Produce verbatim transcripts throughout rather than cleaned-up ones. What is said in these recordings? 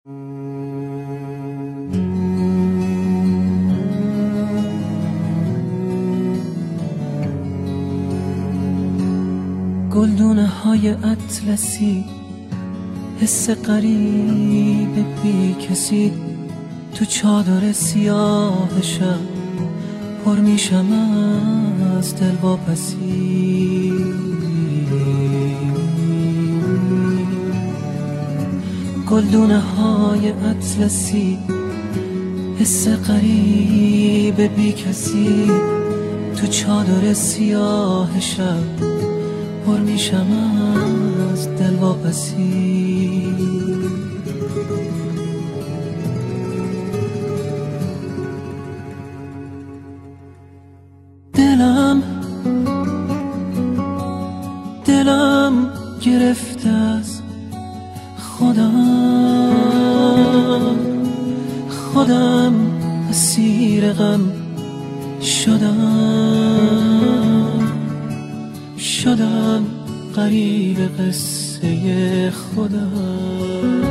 گلدونه های اطلسی، حس غریب بی کسی، تو چادر سیاه شب پر میشم از دل واپسی. گلدونه های اطلسی، حس غریب بی کسی، تو چادر سیاه شب پر میشم از دل واپسی. دلم دلم گرفته از خودم، خودم اسیر غم شدم، شدم غریب قصه خودم.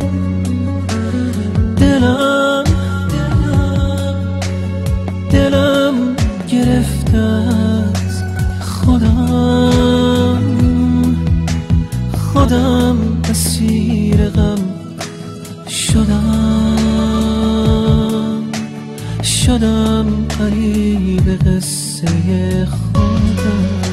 دلم دلم دلم گرفته از خودم، خودم اسیر غم شدم، شدم غریب قصه خودم.